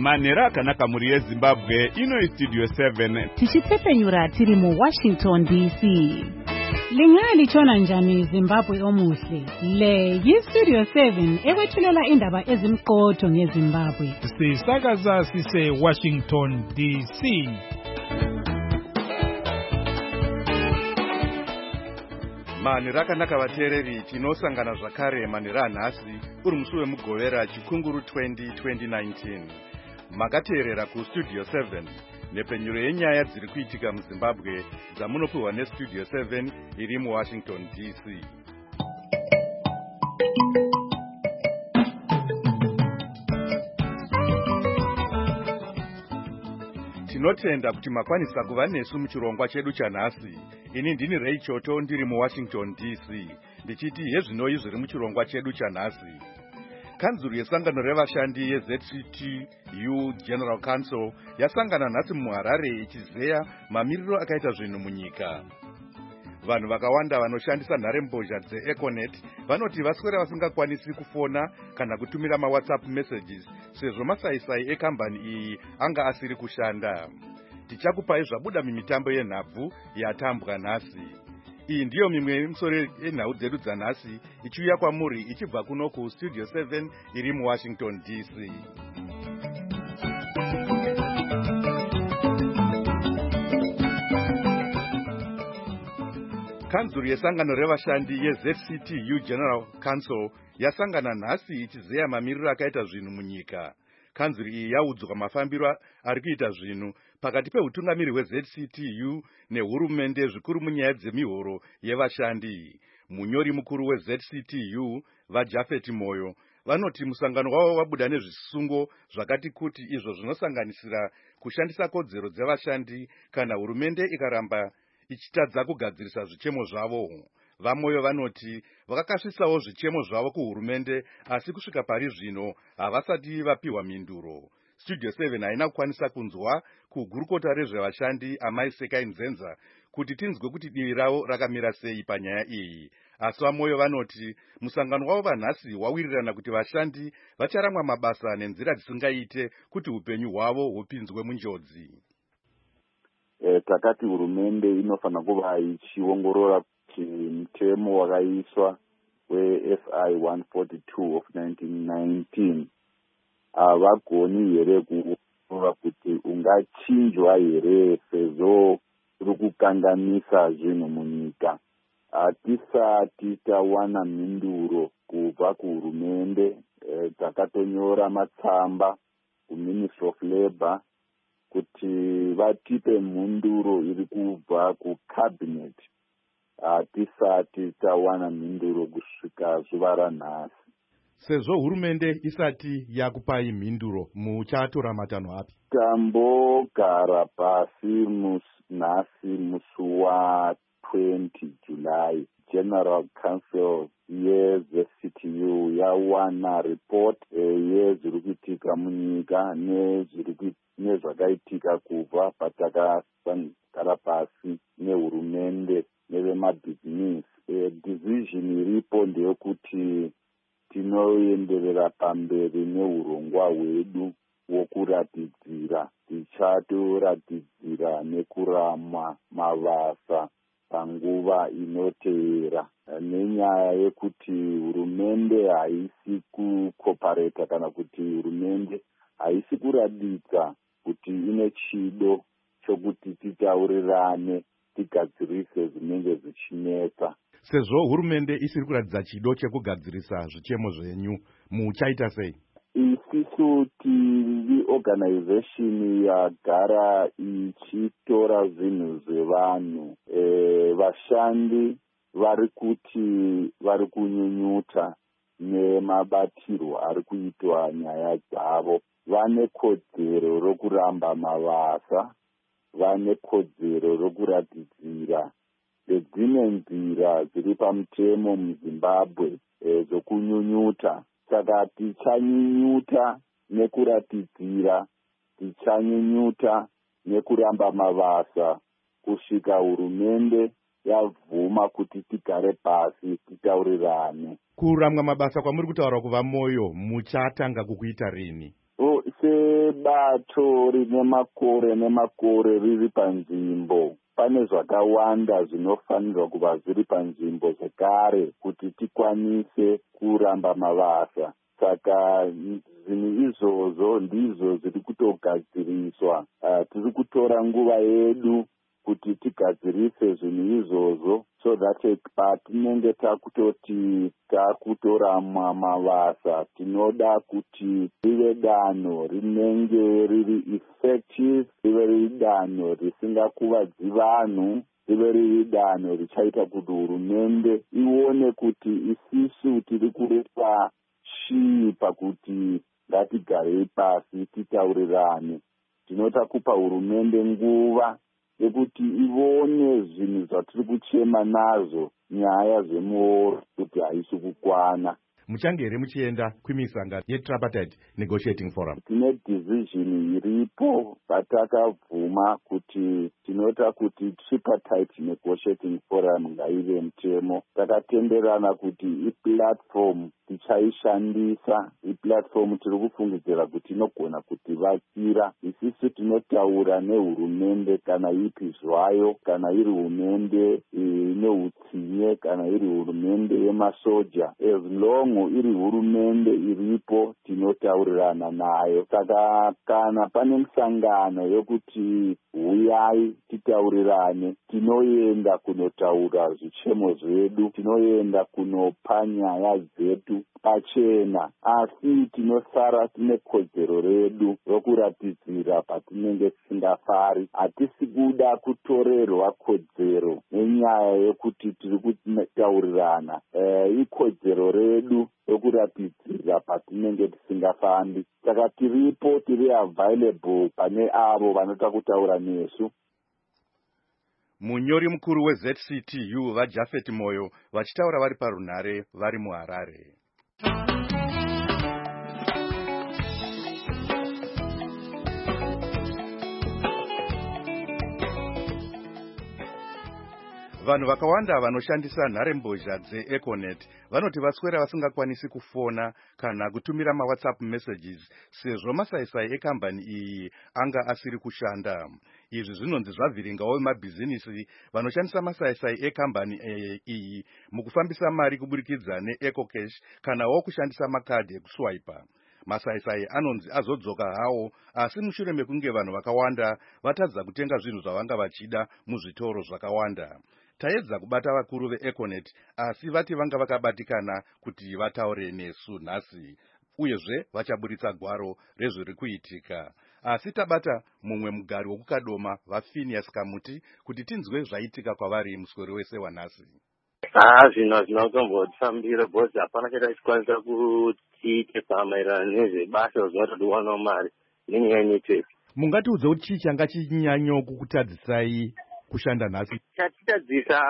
Manhero akanaka muri yeZimbabwe, ino iStudio 7. Tichipfepenyura tiri muWashington DC. Lingalitshona njani Zimbabwe omuhle? Le yiStudio 7 ekwethulela indaba ezimqotho ngeZimbabwe. Sisakaza sise Washington DC. Manhero akanaka vateereri, tinosangana zvakare manhero anhasi uri musi wemugovera chikunguru 2019. Makateerera kuStudio 7 nepenyuro yenyaya dziri kuitika muZimbabwe dzamunopiwa neStudio 7 iri muWashington DC. Tinotenda kuti makwanisa kuva nesu muchirongwa chedu chanhasi. Ini ndini Ray Choto ndiri muWashington DC. Ndichiti hezvinoi zviri muchirongwa chedu chanhasi. Kanzuru yesangano revashandi yeZCTU General Council yasangana nhasi muHarare ichizeya mamiriro akaita zvinhu munyika. Vanhu vakawanda vanoshandisa nharembozha dzeEconet vanoti vaswera vasingakwanisi kufona kana kutumira maWhatsApp messages sezvo masaisai ekambani iyi anga asiri kushanda. Tichakupai zvabuda mimitambo yenhabvu yatambwa nhasi. Iyi ndiyo mimwe yemisoro yenhau dzedu dzanhasi ichiuya kwamuri ichibva kuno kuStudio 7 iri muWashington DC. Kanzuru yesangano revashandi yeZCTU General Council yasangana nhasi ichizeya mamiriro akaita zvinhu munyika. Kanzuru iyi yaudzwa mafambiro ari kuita zvinhu pakati peutungamiri hweZCTU nehurumende zvikuru munyaya dzemihoro yevashandi. Munyori mukuru weZCTU vaJafet Moyo vanoti musangano wavo wabuda nezvisungo zvakati kuti izvo zvinosanganisira kushandisa kodzero dzevashandi kana hurumende ikaramba ichitadza kugadzirisa zvichemo zvavo. Vamoyo vanoti vakakasvisawo zvichemo zvavo kuhurumende asi kusvika pari zvino havasati vapiwa mhinduro. Studio 7 haina kukwanisa kunzwa kugurukota rezvevashandi Amai Sekai Nzenza kuti tinzwe kuti divi ravo rakamira sei panyaya iyi. Asi vamoyo vanoti musangano wavo vanhasi wawirirana kuti vashandi vacharamwa mabasa nenzira dzisingaite kuti upenyu hwavo hupinzwe munjodzi. Takati hurumende inofana kuva ichiongorora kuti mutemo wakaiswa weFI 142 of 1919 havagoni here kuongorora kuti ungachinjwa here sezvo uri kukanganisa zvinhu munyika. Hatisati tawana mhinduro kubva kuhurumende. Takatonyora matsamba kuMinistry of Labour kuti vatipe mhinduro iri kubva kuCabinet. Hatisati tawana mhinduro kusvika zuva ranhasi. Sezvo hurumende isati yakupai mhinduro, muchatora matanho api? Tambogara pasi nhasi musi wa20 July. General Council yeZCTU yawana report yezviri kuitika munyika nezvakaitika kubva patakagara pasi nehurumende nevemabhizinisi. Decision iripo ndeyekuti tinoenderera pamberi neurongwa hwedu wokuratidzira. Tichatoratidzira nekuramwa mabasa panguva inoteera. Nenyaya yekuti hurumende haisi kukopareta kana kuti hurumende haisi kuradidza kuti ine chido chokuti titaurirane tigadzirise zvinenge zvichinetsa. Sezvo hurumende isiri kuradidza chido chekugadzirisa zvichemo zvenyu, muchaita sei? Isisu tiri organization yagara ichitora zvinhu zvevanhu. Vashandi vari kunyunyuta nemabatirwo ari kuitwa nyaya dzavo. Vane kodzero rokuramba mabasa, vane kodzero rokuratidzira dzimwe nzira dziri pamutemo muZimbabwe dzokunyunyuta. Saka tichanyunyuta nekuratidzira, tichanyunyuta nekuramba mabasa kusvika hurumende yavhuma kuti tigare pasi titaurirane. Kuramwa mabasa kwamuri kutaura kuva moyo muchatanga kukuita rini? sebato rine makore nemakore riri panzvimbo, pane zvakawanda zvinofanirwa kuva zviri panzvimbo zvekare kuti tikwanise kuramba mabasa. Saka zvinhu izvozvo ndizvo zviri kutogadziriswa. Tiri kutora nguva yedu kuti tigadzirise zvinhu izvozvo so that patinenge takutoti takutorama mabasa tinoda kuti rive danho rinenge riri effective, rive riri danho risingakuvadzi vanhu, rive riri danho richaita kuti hurumende ione kuti isisu tiri kurepa chii pakuti ngatigarei pasi titaurirane. Tinota kupa hurumende nguva yekuti ivone zvinhu zvatiri kuchema nazvo, nyaya zvemuoro kuti haisi kukwana. Muchange here muchienda kumisangano yeTripartite Negotiating Forum? Tine decision iripo patakabvuma kuti tinota kuti Tripartite Negotiating Forum ngaive mutemo. Takatenderana kuti iplatform tichaishandisa, iplatform tiri kufungidzira kuti inogona kutivakira. Isisu tinotaura nehurumende kana ipi zvayo, kana iri hurumende inehutsinye, kana iri hurumende yemasoja. As long iri hurumende iripo tinotaurirana nayo. Saka kana pane musangano yokuti huyai titaurirane, tinoenda kunotaura zvichemo zvedu, tinoenda kunopa nyaya dzedu pachena, asi tinosara tine kodzero redu rokuratidzira patinenge tisingafari. Hatisi kuda kutorerwa kodzero nenyaya yokuti tiri kutaurirana. Ikodzero redu rokuratidzira patinenge tisingafambi. Saka tiripo, tiri available pane avo vanoda kutaura nesu. Munyori mukuru weZCTU vaJafet Moyo vachitaura vari parunhare vari muHarare. Vanhu vakawanda vanoshandisa nharembozha dzeEconet vanoti vaswera vasingakwanisi kufona kana kutumira maWhatsApp messages sezvo masaisai ekambani iyi anga asiri kushanda. Izvi zvinonzi zvavhiringawo vemabhizinisi vanoshandisa masaisai ekambani iyi mukufambisa mari kuburikidza neEcocash kanawo kushandisa makadhi ekuswipa. Masaisai anonzi azodzoka hawo, asi mushure mekunge vanhu vakawanda vatadza kutenga zvinhu zvavanga vachida muzvitoro zvakawanda. Taedza kubata vakuru veEconet, asi vati vanga vakabatikana kuti vataure nesu nhasi, uyezve vachaburitsa gwaro rezviri kuitika. Asi tabata mumwe mugari wokukadoma vaPhinias Kamuti kuti tinzwe zvaitika kwavari muswero wese wanhasi. Zvinhu hazvina kutombotifambira bhozi, hapana chaita chikwanisa kutiita maererano nezvebasa zvinotodiwanawo mari nenyaya yenetwork. Mungatiudze kuti chii changa chinyanyo kukutadzisai kushanda nhasi? Chatitadzisa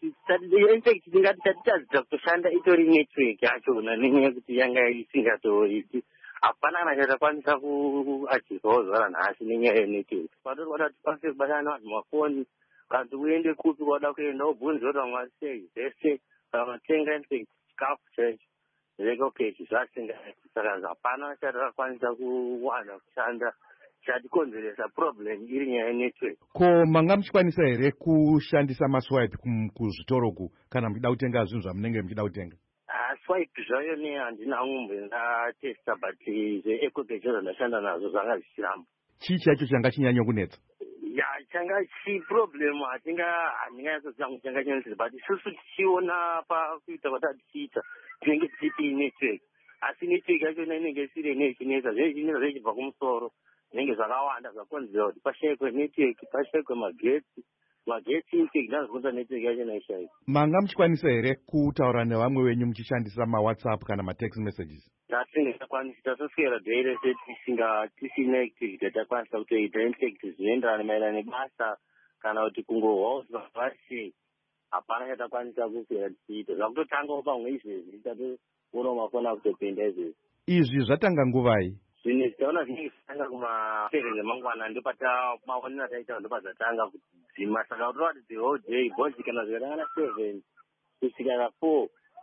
kutoshanda itori network yachona nenyaya yekuti yanga isingatoiti. Hapana kana chatakwanisa kuachirwawo zvara nhasi nenyaya yenetwork. Patori kwada kuti tikwanise kubatana navanhu mafoni, kana uende kupi kwada kuenda wobvunza kuti vamwe sei zvese vatenga chikafu chacho zveEcocash zvasingaiti. Saka hapana chatakwanisa kuwana kushanda chatikonzeresa problem iri nyaya yenetwork. Ko manga muchikwanisa here kushandisa maswipe kuzvitoroku kana muchida kutenga zvinhu zvamunenge muchida kutenga? Swipe zvayo handina umbe ndatesta, but zveEcocash zvandashanda nazvo zvanga zvichiramba. Chii chacho changa chinyanya kunetsa? Changa chiproblem handinganyatsoziva kuti changa chinetsa, but isusu tichiona pakuita kwatatichiita tinenge tichiti network, asi network yachona inenge isiri nechinetsa, zvechinetsa zvechibva kumusoro zvinenge zvakawanda zvakonzera kuti pashayikwe network, pashayikwe magetsi intake ndazvikuita network yachona ishayi. Manga muchikwanisa here kutaura nevamwe venyu muchishandisa maWhatsApp kana matext messages? Tasingakwanisi, tasoswera dhei rese tisina activity yatakwanisa kutoita. Infact zvinoenderana maererano nebasa kana kuti kungohausa vasei, hapana chatakwanisa kuswera tichiita. Zvakutotangawo pamwe izvezvi tatoonawo mafoni akutopenda izvezvi. Izvi zvatanga nguvai? Zvinhu zitaona zvinenge zvatanga kuma7 emangwana ndopatamaonera taita ndopazatanga kudzima. Saka kutorati the whole day bhozi kana zvikatanga na7 kusvika na4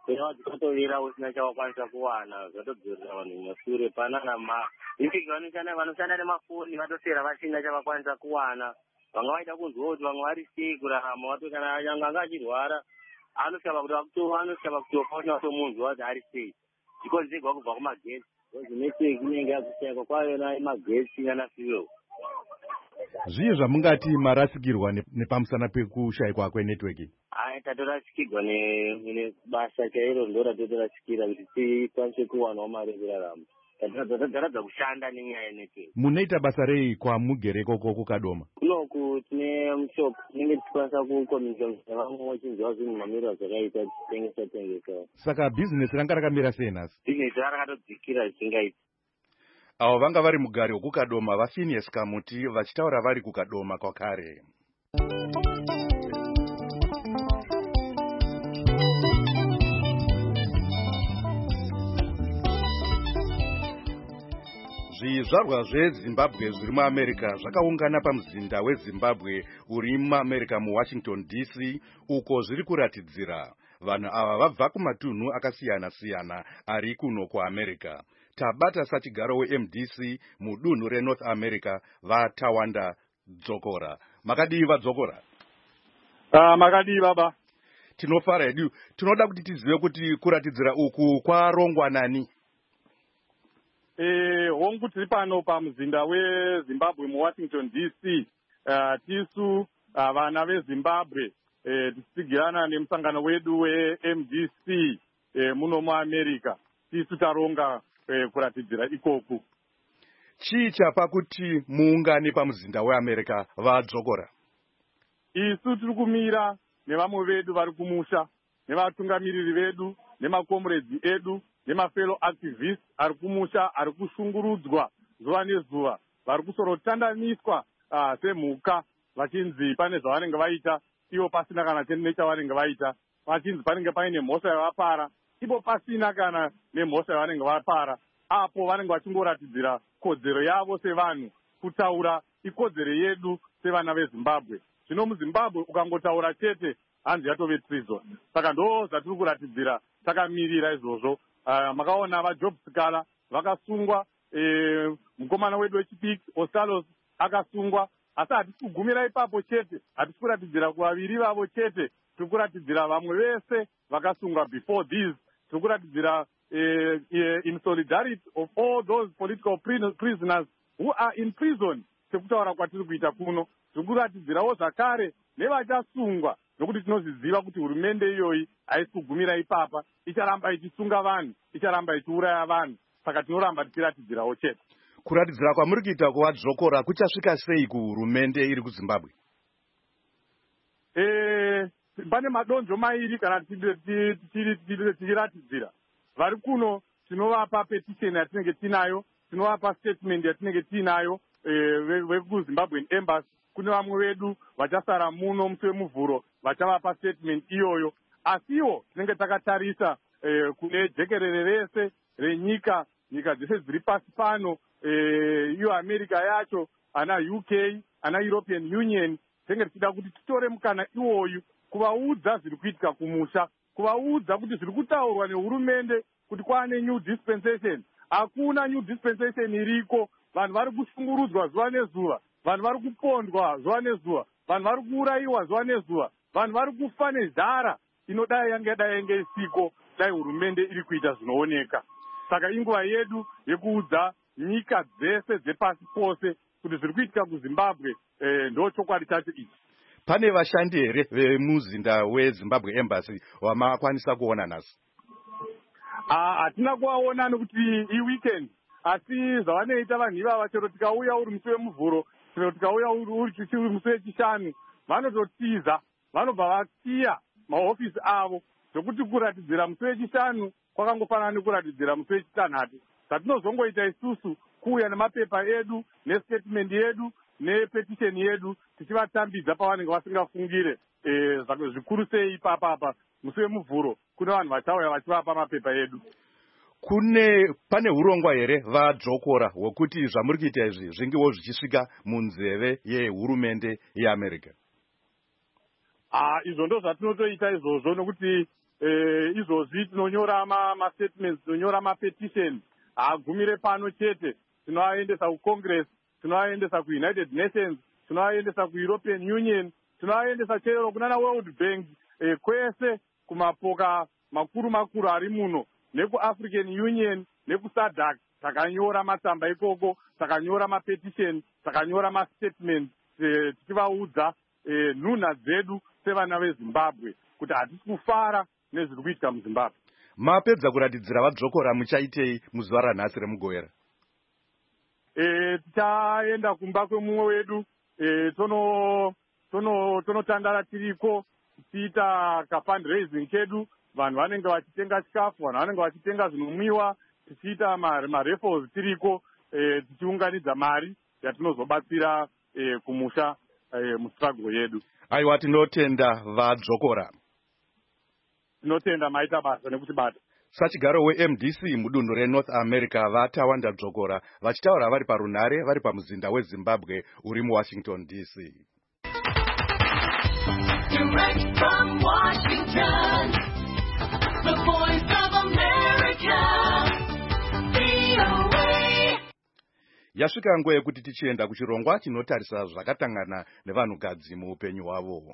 kwena wadzikotovira usina chawakwanisa kuwana zvatodzorera vanhu mumashure panana vipiki vanoshanda nemafoni vatosera vasina chavakwanisa kuwana. Vamwe vaita kunzwa kuti vamwe vari sei kurarama wato kana nyanga anga achirwara anoshava kutofa usina kutomunzwa kuti ari sei zvikonzerwa kubva kumagetsi network inenge yakushaikwa kwayona magetsi yanasiwewo. Zvii zvamungati marasikirwa nepamusana pekushayikwa kwenetwork? Tatorasikirwa nebasa chairo ndoratatorasikira kuti tikwanise kuwanawo mari yekurarama. Tataradza kushanda nenyaya yenetwork. Munoita basa rei kwamugere koko kuKadoma? Kunoku tine mushop tinenge tichikwanisa kukomunika nevamwe wachinzwa zvinhu mamiriro zvakaita tichitengesa. Saka bhizinesi ranga rakamira sei nhasi? Bhizinesi rakatodzikira zvisingaiti. Avo vanga vari mugare wekuKadoma vaPhineas Kamuti vachitaura vari kuKadoma kwakare. Zvizvarwa zveZimbabwe zviri muAmerica zvakaungana pamuzinda weZimbabwe uri muAmerica muWashington DC uko zviri kuratidzira. Vanhu ava vabva kumatunhu akasiyana-siyana ari kuno kuAmerica. Tabata sachigaro weMDC mudunhu reNorth America vaTawanda Dzokora. Makadii vaDzokora? Makadii baba. Tinofara hedu. Tinoda kuti tizive kuti kuratidzira uku kwarongwa nani? Hongu tiri pano pamuzinda weZimbabwe muWashington DC. Tisu vana veZimbabwe tichitsigirana nemusangano wedu weMDC muno muAmerica. Tisu taronga kuratidzira ikoku. Chii chapa kuti muungane pamuzinda weAmerica vaDzokora? Isu tiri kumira nevamwe vedu vari kumusha, nevatungamiriri vedu, nemakomrades edu, nemafellow activists ari kumusha, ari kushungurudzwa zuva nezuva, vari kusorotandaniswa semhuka vachinzi pane zvavanenge vaita ivo pasina kana nechavanenge vaita, vachinzi panenge paine mhosva yavapara ivo pasina kana nemhosva yavanenge vapara. Apo vanenge vachingoratidzira kodzero yavo sevanhu kutaura ikodzero yedu sevana veZimbabwe. Zvino muZimbabwe ukangotaura chete hanzi yatove treason. Saka ndo zvatiri kuratidzira takamirira izvozvo. Makaona vaJob Sikala vakasungwa, mukomana wedu wechipiki Osalos akasungwa, asi hatisi kugumira ipapo chete, hatisi kuratidzira kuvaviri vavo chete, tiri kuratidzira vamwe vese vakasungwa before this. Tiri kuratidzira in solidarity of all those political prisoners who are in prison. Sekutaura kwatiri kuita kuno tiri kuratidzirawo zvakare nevachasungwa, nokuti tinozviziva kuti hurumende iyoyi haisi kugumira ipapa, icharamba ichisunga vanhu, icharamba ichiuraya vanhu. Saka tinoramba tichiratidzirawo chete. Kuratidzira kwamuri kuita kuvaDzokora kuchasvika sei kuhurumende iri kuZimbabwe? Pane madonzvo mairi kana tichiratidzira. Vari kuno tinovapa petition yatinenge tinayo, tinovapa statement yatinenge tinayo vekuZimbabwean Embassy. Kune vamwe vedu vachasara muno musi wemuvhuro vachavapa statement iyoyo. Asiwo tinenge takatarisa kune jekerere rese renyika, nyika dzese dziri pasi pano, iyo America yacho, ana UK, ana European Union, tinenge tichida kuti titore mukana iwoyu kuvaudza zviri kuitika kumusha, kuvaudza kuti zviri kutaurwa nehurumende kuti kwaane new dispensation. Hakuna new dispensation iriko. Vanhu vari kushungurudzwa zuva nezuva, vanhu vari kupondwa zuva nezuva, vanhu vari kuurayiwa zuva nezuva, vanhu vari kufa nezhara inodai yange isiko dai hurumende iri kuita zvinooneka. Saka inguva yedu yekuudza nyika dzese dzepasi pose kuti zviri kuitika kuZimbabwe ndo chokwadi chacho ichi. Pane vashandi here vemuzinda weZimbabwe Embassy wamakwanisa kuona nhasi? Hatina kuvaona nekuti iweekend, asi zvavanoita vanhu ivava chero tikauya uri musi wemuvhuro, chero tikauya uri musi wechishanu, vanototiza, vanobva vasiya mahofisi avo, zvokuti kuratidzira musi wechishanu kwakangofanana nekuratidzira musi wechitanhatu. Zvatinozongoita isusu kuuya nemapepa edu, nestatement yedu, nepetition yedu, tichivatambidza pavanenge vasingafungire. Zvikuru sei ipapapa musi wemuvhuro kune vanhu vachauya vachivapa mapepa edu. Pane urongwa here vaDzokora hwekuti zvamuri kuita izvi zvingewo zvichisvika munzeve yehurumende yeAmerica? Izvo ndo zvatinotoita izvozvo, nokuti izvozvi tinonyora mastatements, tinonyora mapetition, haagumire pano chete, tinoaendesa kucongress, tinoaendesa kuunited nations, tinoaendesa kueuropean union, tinoaendesa chero kunana world bank, kwese kumapoka makuru makuru ari muno, nekuafrican union, nekusadc. Takanyora matsamba ikoko, takanyora mapetition, takanyora mastatement, tichivaudza nhunha dzedu sevana vezimbabwe kuti hatisi kufara nezviri kuitika muzimbabwe. Mapedza kuratidzira vadzokora muchaitei muzuva ranhasi remugowera? Tichaenda kumba kwemumwe wedu, tonotandara tiriko tichiita kafundraising kedu, vanhu vanenge vachitenga chikafu, vanhu vanenge vachitenga zvinonwiwa, tichiita marefos tiriko, tichiunganidza mari yatinozobatsira kumusha mustruggle yedu. Aiwa, tinotenda vadzokora. Tinotenda maita basa nekutibata. Sachigaro weMDC mudunhu reNorth America vatawanda dzokora vachitaura vari parunhare vari pamuzinda weZimbabwe uri muWashington DC. Direct from Washington, the voice of America, VOA. Yasvika nguva yekuti tichienda kuchirongwa chinotarisa zvakatangana nevanhukadzi muupenyu hwavo.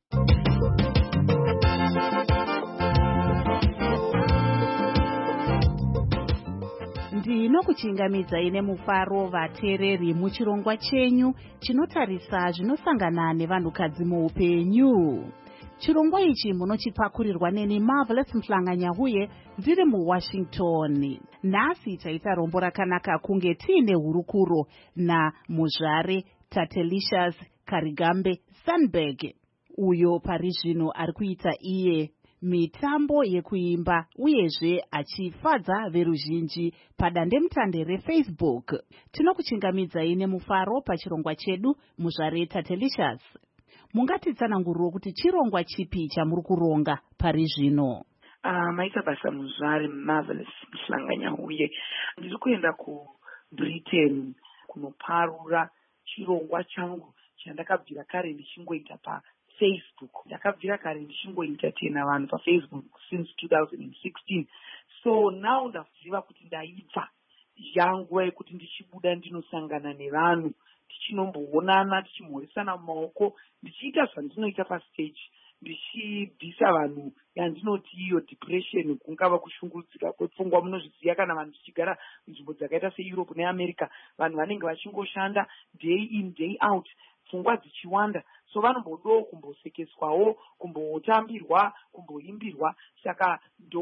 Ndinokuchingamidzai nemufaro vateereri muchirongwa chenyu chinotarisa zvinosangana nevanhukadzi muupenyu. Chirongwa ichi munochipakurirwa neni Marvelous Mhlanganyahuye ndiri muWashington. Nhasi taita rombo rakanaka kunge tiine hurukuro namuzvare Tatelicious Karigambe Sandberg, uyo pari zvino ari kuita iye mitambo yekuimba uyezve achifadza veruzhinji padandemutande reFacebook. Tinokuchingamidzai nemufaro pachirongwa chedu, muzvare Tatelicious. Mungatitsananguriro kuti chirongwa chipi chamuri kuronga pari zvino? Maita basa muzvare Marvelous Mhlanganyahuye. Ndiri kuenda kuBritain kunoparura chirongwa changu chandakabvira kare ndichingoita paFacebook. Ndakabvira kare ndichingoita tena vanhu paFacebook since 2016. So now ndaziva kuti ndaibva yanguva yekuti ndichibuda ndinosangana nevanhu, tichinomboonana, tichimhoresana mumaoko, ndichiita zvandinoita pastage, ndichibvisa vanhu yandinoti iyo depression, kungava kushungurudzika kwepfungwa. Munozviziva kana vanhu tichigara nzvimbo dzakaita seEurope neAmerica, vanhu vanenge vachingoshanda day in day out, pfungwa dzichiwanda, so vanombodawo kumbosekeswawo, kumbotambirwa, kumboimbirwa. Saka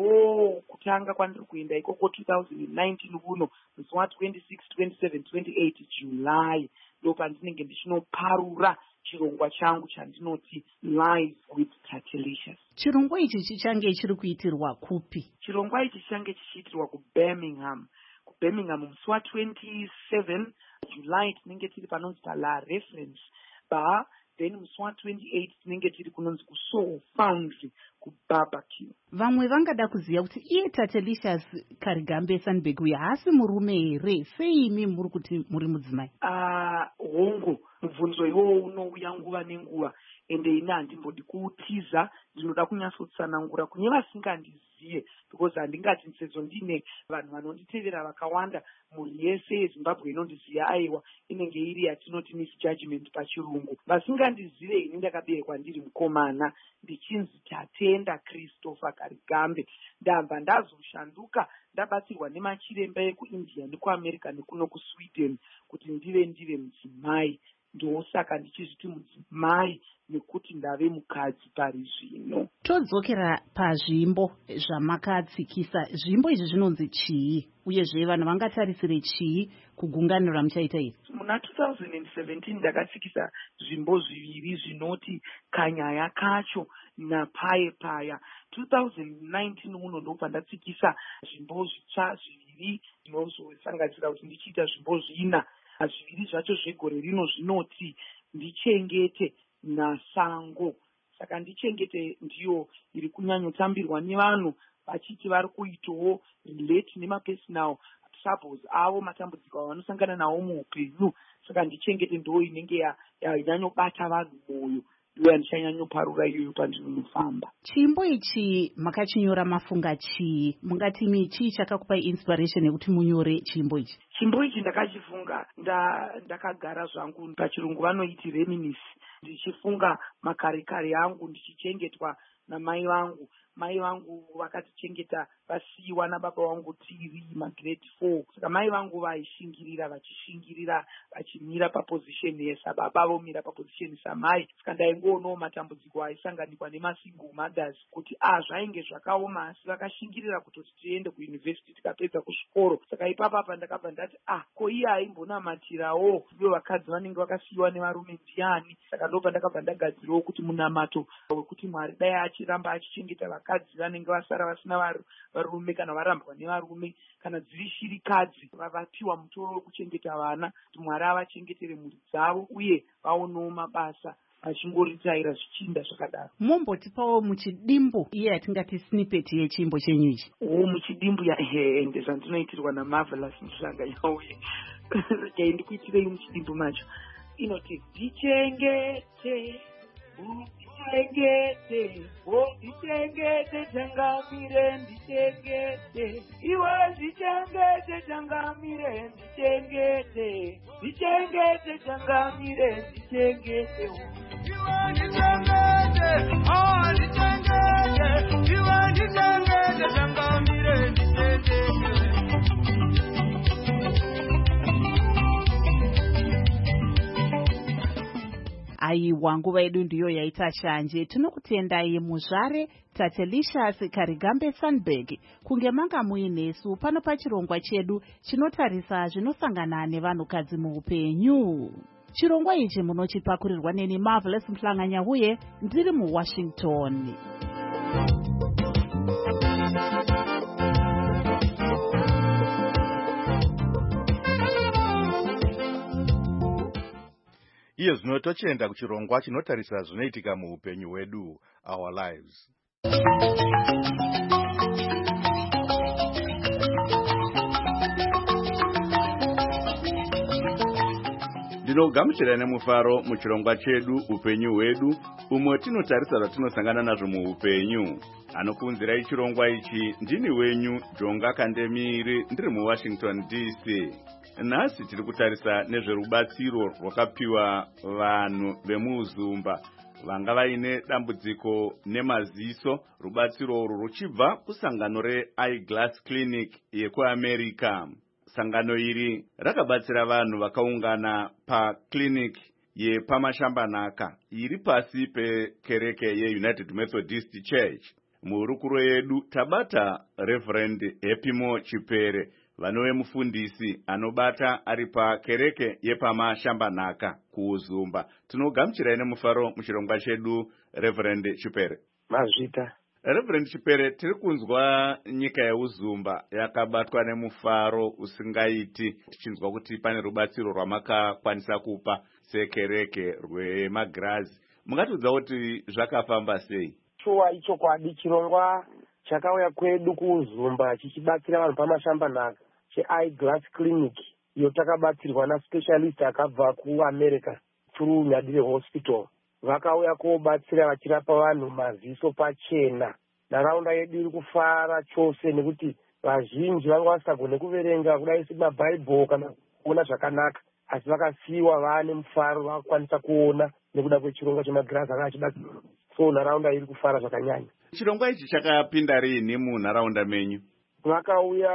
ndo kutanga kwandiri kuenda ikoko 2019 uno, musi wa26, 27, 28 July, ndo pandinenge ndichinoparura chirongwa changu chandinoti Live with Tatelicious. Chirongwa ichi chichange chiri kuitirwa kupi? Chirongwa ichi chichange chichiitirwa kuBirmingham. kuBirmingham musi wa27 July tinenge tiri panonzi paLa Reference Bar, then musi wa28 tinenge tiri kunonzi kuSoul Foundry kuBarbecue. Vamwe vangada kuziva kuti iye Tatelicious Karigambe Sandberg uyu haasi murume here, sei imi muri kuti muri mudzimai? Hongu, mubvunzo iwowo unouya nguva nenguva, ende ine handimbodi kuutiza, ndinoda kunyatsotsanangura kune vasingandizive, because handingati sezvo ndine vanhu vanonditevera vakawanda, mhuri yese yeZimbabwe inondiziva, aiwa inenge iri yatinoti misjudgment pachirungu. Vasingandizive, ini ndakaberekwa ndiri mukomana, ndichinzi Tatenda Christopher Karigambe. Ndabva ndazoshanduka ndabatsirwa nemachiremba ekuIndia nekuAmerica nekuno kuSweden kuti ndive mudzimai. Ndosaka ndichizviti mudzimai nekuti ndave mukadzi pari zvino. Todzokera pazvimbo zvamakatsikisa, zvimbo izvi zvinonzi chii, uyezve vanhu vangatarisire chii kugungano ramuchaita iri? Muna 2017 ndakatsikisa zvimbo zviviri zvinoti Kanyaya Kacho naPaye Paya. 2019 uno ndo pandatsikisa zvimbo zvitsva zviviri zvinozosanganisira kuti ndichiita zvimbo zvina. Zviviri zvacho zvegore rino zvinoti Ndichengete naSango. Saka Ndichengete ndiyo iri kunyanyotambirwa nevanhu vachiti vari kuitawo relate nemapersonal troubles avo, matambudziko avanosangana nawo muupenyu. Saka Ndichengete ndo inenge yanyanyobata vanhu moyo. ndiyo yandichanyanyoparura iyoyo pandinonofamba. chimbo ichi makachinyora mafunga chii? mungatimi chii chakakupai inspiration yekuti munyore chimbo ichi? Chimbo ichi ndakachifunga ndakagara zvangu, pachirungu vanoiti reminisce, ndichifunga makare angu ndichichengetwa namai vangu. Mai vangu vakatichengeta vasiyiwa nababa vangu tiri magrade 4. Saka mai vangu vaishingirira vachimira paposition yesababa, vomira paposition samai. Saka ndaingoonawo matambudziko aisanganikwa nemasingle mothers kuti zvainge zvakaoma, asi vakashingirira kutoti tiende kuuniversity tikapedza kuzvikoro. Saka ipapa ndakabva ndati ko iye aimbonamatirawo ivo vakadzi vanenge vakasiyiwa nevarume ndiani. Saka ndobva ndakabva ndagadzirawo kuti munamato wekuti Mwari dai achiramba achichengeta vakadzi vanenge vasara vasina varume kana varambwa nevarume, kana dziri shirikadzi vapiwa mutoro wekuchengeta vana, kuti Mwari avachengetere mhuri dzavo uye vaonewo mabasa vachingoritaira zvichinda zvakadaro. Mombotipawo muchidimbu iye yatingati snippet yechimbo chenyu ichi? Muchidimbu ende zvandinoitirwa naMarvelous Mhlanganyauye. Regai ndikuitirei muchidimbu macho. Inoti ndichengete changamire ndichengete, iwe ndichengete changamire ndichengete changamire ndichengete, iwe ndichengete iwe ndichengete changamire ndichengete. Aiwa, nguva yedu ndiyo yaita shanje. Tinokutendai muzvare Tatelicious Karigambe Sandberg kunge manga muinesu pano pachirongwa chedu chinotarisa zvinosangana nevanhukadzi muupenyu. Chirongwa ichi munochipakurirwa neni Marvelous Mhlanganyauye ndiri muWashington. Iye zvino tochienda kuchirongwa chinotarisa zvinoitika muupenyu hwedu, our lives. Ndinogamuchira nemufaro muchirongwa chedu upenyu hwedu, umwe tinotarisa zvatinosangana nazvo muupenyu. Anokunzirai chirongwa ichi ndini wenyu Jonga Kandemiri ndiri muWashington DC. Nhasi tiri kutarisa nezverubatsiro rwakapiwa vanhu vemuzumba vanga vaine dambudziko nemaziso. Rubatsiro urwu ruchibva kusangano reEyeglass Clinic yekuAmerica. Sangano iri rakabatsira vanhu vakaungana paclinic yepamashambanaka iri pasi pekereke yeUnited Methodist Church. Muhurukuro yedu tabata Reverend Happymo Chipere, vanove mufundisi anobata ari pakereke yepamashambanaka kuuzumba. Tinogamuchirai nemufaro muchirongwa chedu, Reverend Chipere. Mazvita. Reverend Chipere, tiri kunzwa nyika yeuzumba yakabatwa nemufaro usingaiti, tichinzwa kuti pane rubatsiro rwamakakwanisa kupa sekereke rwemagirazi. Mungatudza kuti zvakafamba sei? Shuwa ichokwadi, chirongwa chakauya kwedu kuuzumba chichibatsira vanhu pamashambanaka cheEyeglass Clinic, iyo takabatsirwa naspecialist akabva kuAmerica through Nyadire Hospital. Vakauya kobatsira vachirapa vanhu maziso pachena. Nharaunda yedu iri kufara chose nekuti vazhinji vanga vasingagone kuverenga kudai semabhaibheri kana kuona zvakanaka, asi vakasiyiwa vane mufaro vakakwanisa kuona nekuda kwechirongwa chemagirazi anga achibatsira. So nharaunda iri kufara zvakanyanya. Chirongwa ichi chakapinda rini munharaunda menyu? Vakauya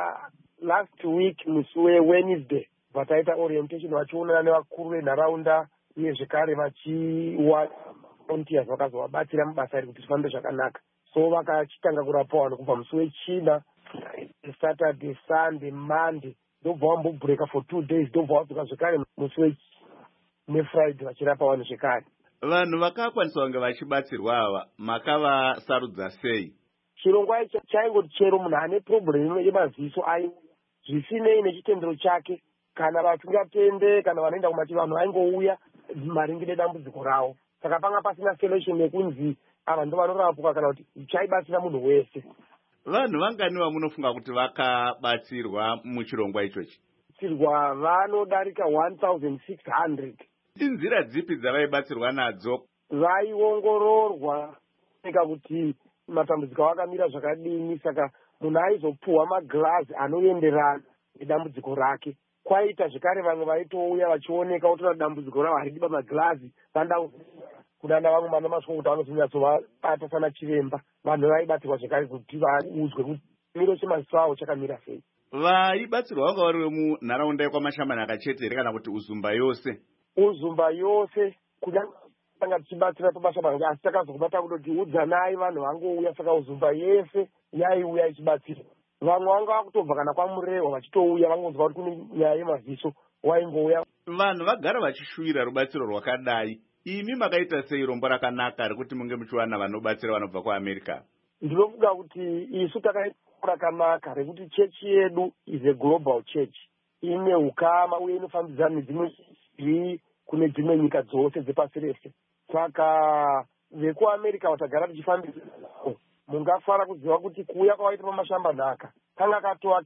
last week musi weWednesday, vataita orientation vachionana nevakuru venharaunda uye zvekare vachiwa volunteers vakazovabatsira mubasa iri kuti tifambe zvakanaka. So vakachitanga kurapa vanhu kubva musi wechina, Saturday, Sunday, Monday, ndobva vambobreaka for 2 days, ndobva vadzoka zvekare musi neFriday vachirapa vanhu zvekare. Vanhu vakakwanisa kunge vachibatsirwa ava makavasarudza sei? Chirongwa ichi chaingoti chero munhu ane problem yemaziso aiuya, zvisinei nechitendero chake, kana vasingatende kana vanoenda kumati vanhu vaingouya maringe nedambudziko ravo. Saka panga pasina solution yekunzi ava ndo vanorapwa kana kuti chaibatsira munhu wese. Vanhu vanganiwa munofunga kuti vakabatsirwa muchirongwa ichochi? Vanodarika 1600. Inzira dzipi dzavaibatsirwa nadzo vaiongororwa eka kuti matambudziko akamira zvakadini, saka munhu aizopuhwa magirazi anoenderana nedambudziko rake. Kwaita zvekare vamwe vaitouya vachioneka utora dambudziko ravo haridiba magirazi, vanoda kunana vamwe mana mazvikokota vanozonyatsovabata sana chiremba. Vanhu vaibatirwa zvekare kuti vaudzwe kuti chimiro chemaziso avo chakamira sei. Vaibatsirwa vanga vari vemunharaunda yekwaMashambanaka chete here kana kuti Uzumba yose? Uzumba yose, kunyanga tichibatsira paMashambanaka, asi takazobata kutoti udzanai vanhu vangouya, saka Uzumba yese yaiuya ichibatsirwa. Vamwe vanga vakutobva kana kwaMurehwa vachitouya vangonzwa kuti kune nyaya yemaziso waingouya. Vanhu vagara vachishuvira rubatsiro rwakadai. Imi makaita sei rombo rakanaka rekuti munge muchiwana vanobatsira vanobva kuAmerica? Ndinofunga kuti isu takaita rakanaka rekuti chechi yedu is a global church. Ine ukama uye inofambidzana nedzimwe zvi kune dzimwe nyika dzose dzepasi rese. Saka vekuAmerica vatagara tichifambidzana navo, mungafara kuziva kuti kuuya kwavaita paMashambanaka kanga katova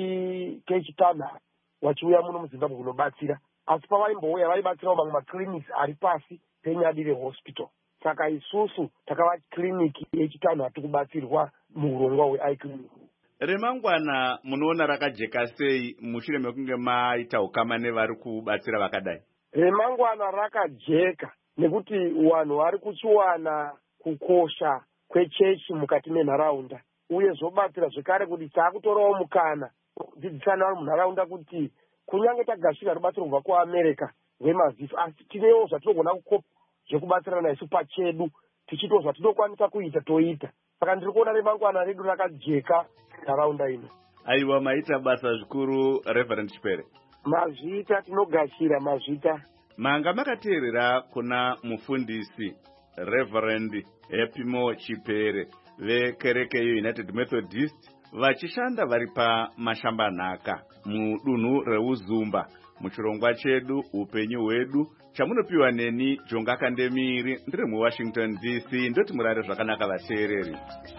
kechi tanhatu vachiuya muno muZimbabwe kunobatsira, asi pavaimbouya vaibatsirawo mamwe maclinics ari pasi peNyadire hospital. Saka isusu takava kiriniki yechitanhatu kubatsirwa muurongwa hweiclinic. Remangwana munoona rakajeka sei mushure mekunge maita ukama nevari kubatsira vakadai? Remangwana rakajeka nekuti vanhu vari kuchiwana kukosha kwechechi mukati menharaunda, uye zobatsira zvekare kuti taakutorawo mukana kudzidzisana vari munharaunda kuti kunyange tagashira rubatsiro kubva kuAmerica rwemaziso, asi tinewo zvatinogona kukopa zvekubatsirana isu pachedu, tichito zvatinokwanisa kuita toita. Saka ndiri kuona remangwana redu rakajeka nharaunda ino. Aiwa, maita basa zvikuru Reverend Chipere. Mazvita tinogashira mazvita. Manga makateerera kuna mufundisi Reverend Epimo Chipere vekereke United Methodist vachishanda vari paMashambanaka mudunhu reUzumba muchirongwa chedu upenyu hwedu chamunopiwa neni Jonga Kandemiri ndiri muWashington DC. Ndoti murare zvakanaka vateereri.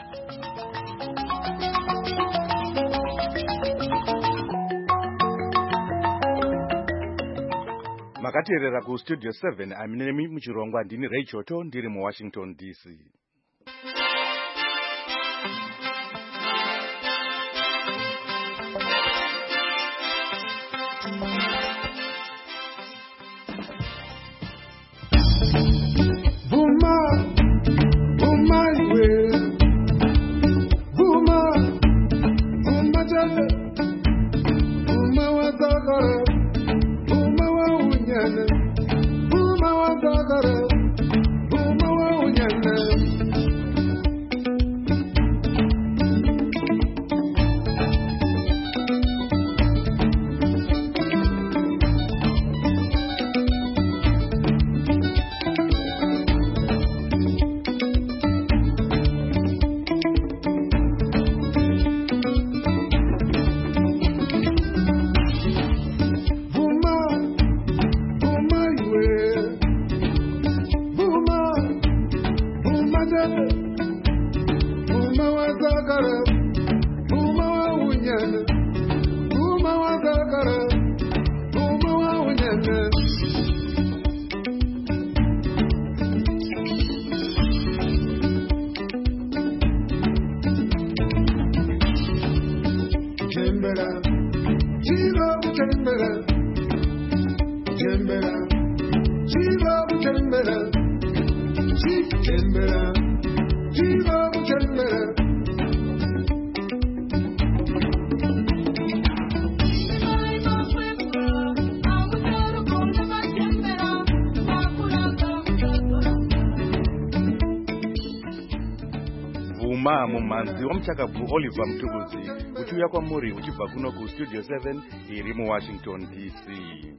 Makateerera kustudio 7 aminemi muchirongwa ndini Ray Choto ndiri muWashington DC. Mumanzi wamuchakabvu Oliver Mtukudzi uchiuya kwamuri uchibva kuno kustudio 7 iri muWashington DC.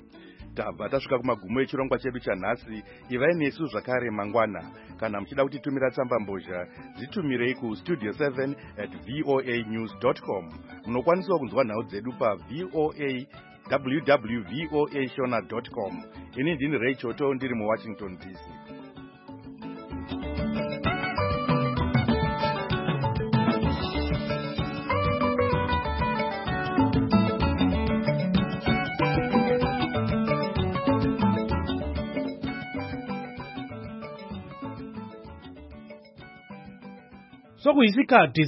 Tabva tasvika kumagumo echirongwa chedu chanhasi. Ivai nesu zvakare mangwana. Kana muchida kutitumira tsamba mbozha dzitumirei kustudio 7@voanews.com. Munokwanisawo kunzwa nhau dzedu www.voashona.com. Ini ndini Ray Choto ndiri muWashington DC. kuisikati